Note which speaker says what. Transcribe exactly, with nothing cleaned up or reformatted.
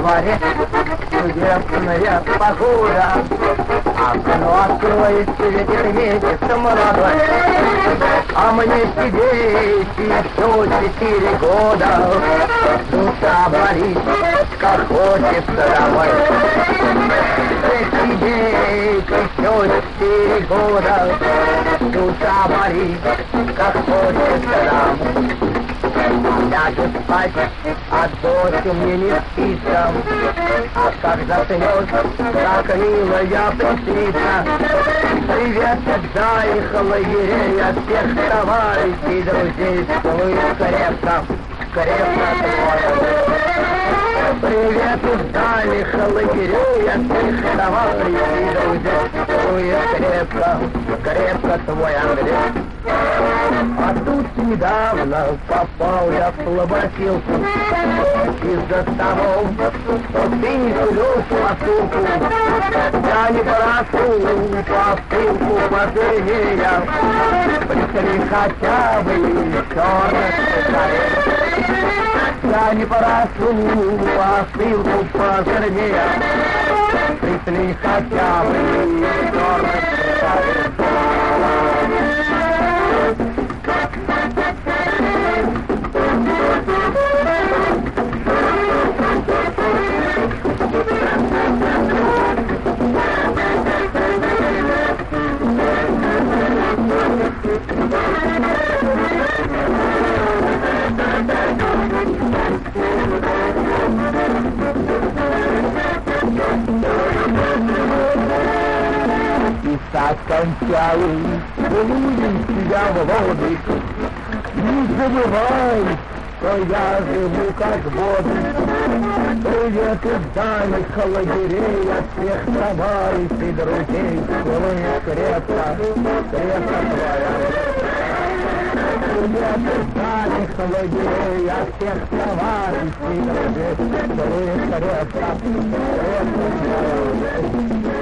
Speaker 1: дворе чудесная погода. Окно откроет, светит месяц молодой, а мне сидеть еще четыре года. Душа болит, как хочется домой. Сидеть еще четыре года. Душа болит, как хочется домой. Ляжу спать, а дочь мне не спится, а как заснешь, так милая приснится. Привет, отдай лагерей от всех товарищей, друзей, целую крепко, крепко твоя. Привет из дальних лагерей от всех товарищей, друзей, целую крепко, крепко твой Андрей. А тут недавно попал я в слабосилку из-за того, что ты не сулёшь посылку. Я не прошу посылку повернее, пришли хотя бы черных шоколад. Я не прошу посылку повернее, пришли хотя бы черных шоколад. Писать кончалось, будем тебя в воды. Не забывай, что я живу как водный. Привет из дальних лагерей от всех товарищей, друзей. Целует крепко, крепко твоя. Привет из дальних лагерей от всех товарищей, друзей. Целует крепко, крепко твоя.